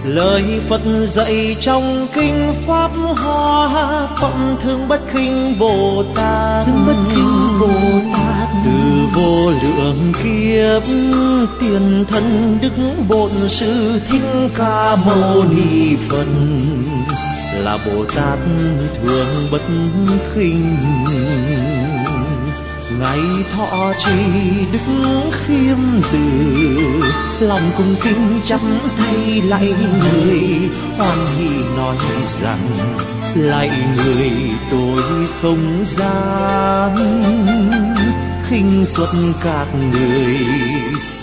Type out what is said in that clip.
Lời Phật dạy trong kinh Pháp Hoa, phận thương bất khinh Bồ Tát. Từ vô lượng kiếp tiền thân Đức Bổn Sư Thích Ca Mâu Ni Phật là Bồ Tát thường bất khinh. Ngày thọ trì đức khiêm từ, lòng cung kính chắp tay lạy người, hoan hỉ nói rằng lạy người tôi không dám khinh suất các người,